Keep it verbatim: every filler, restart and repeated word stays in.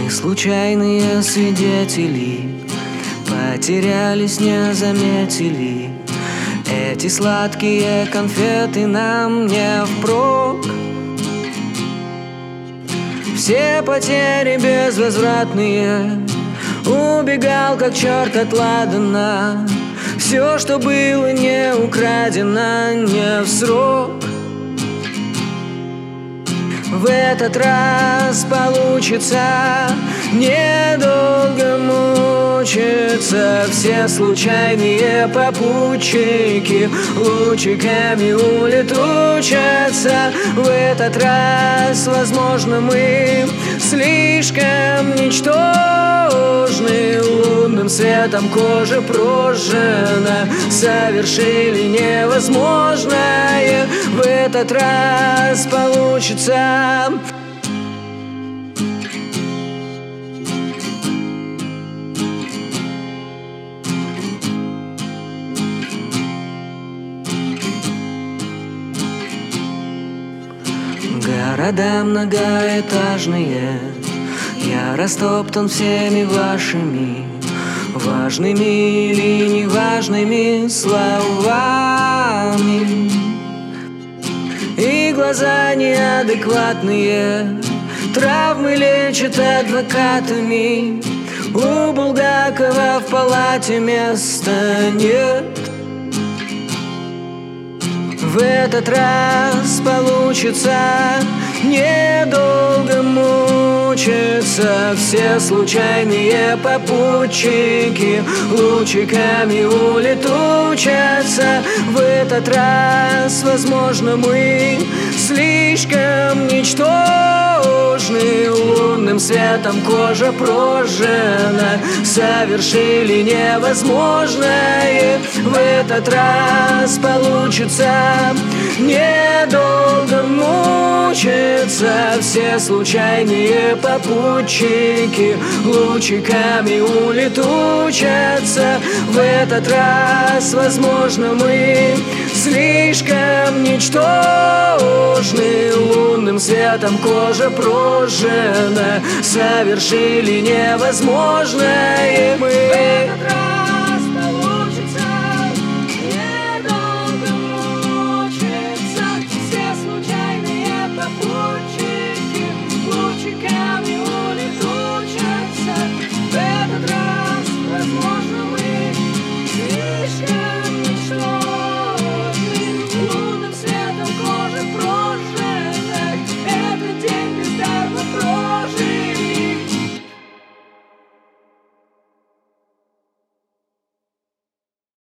Мы случайные свидетели, потерялись, не заметили. Эти сладкие конфеты нам не впрок. Все потери безвозвратные, убегал как черт от ладана. Все, что было не украдено, не в срок. В этот раз получится недолго мучиться. Все случайные попутчики лучиками улетучатся. В этот раз, возможно, мы слишком ничтожны. Лунным светом кожа прожжена, совершили невозможное. В этот раз получится. Города многоэтажные, я растоптан всеми вашими важными или неважными словами. И глаза неадекватные травмы лечат адвокатами. У Булгакова в палате места нет. В этот раз получится недолго мучиться. Все случайные попутчики лучиками улетучатся. В этот раз, возможно, мы слишком ничтожны. Лунным светом кожа прожжена, совершили невозможное. В этот раз получится недолго мучиться. Все случайные попутчики лучиками улетучатся. В этот раз, возможно, мы слишком ничтожны. Лунным светом кожа прожжена, совершили невозможное. Мы в этот раз получится недолго мучиться. Все случайные попутчики лучиками улетучатся. В этот раз, возможно, мы слишком ничтожны. Лунным светом кожа прожжена.